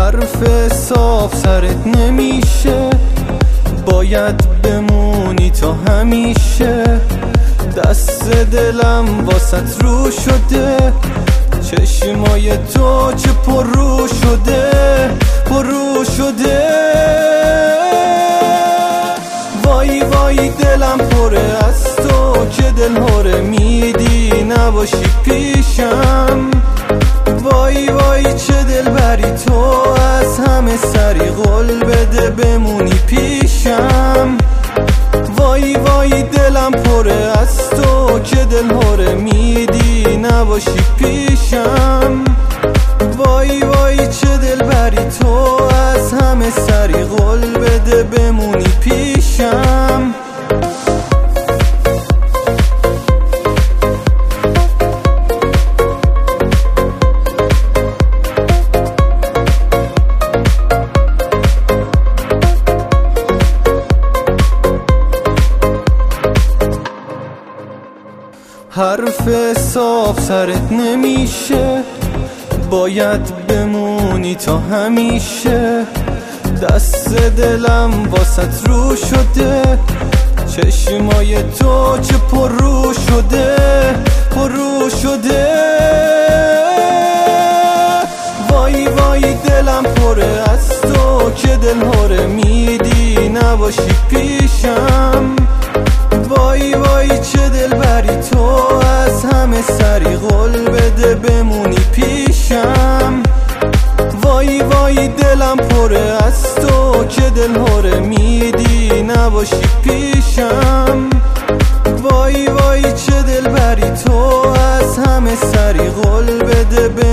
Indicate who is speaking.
Speaker 1: حرف حساب سرت نمیشه، باید بمونی تا همیشه. دست دلم واسط رو شده، چشمای تو چه پر رو شده، پر رو شده. وای وای دلم پره از تو که دل هره میدی نباشی پیشم. وای وای چه دل بری تو، از همه سری قول بده بمونی پیشم. وای وای دلم پره از تو که دل هره میدی نباشی پیشم. وای وای چه دل بری تو، از همه سری قول بده بمونی پیشم. حرف حساب سرت نمیشه، باید بمونی تا همیشه. دست دلم واسط رو شده، چشمای تو چه پر رو شده، پر رو شده. وای وای دلم پره از تو که دل هره میدی نباشی پیشم. وای وای چه دل بری تو، از همه سری قول بده بمونی پیشم. وای وای دلم پره از تو که دل هره میدی نباشی پیشم. وای وای چه دل بری تو، از همه سری قول بده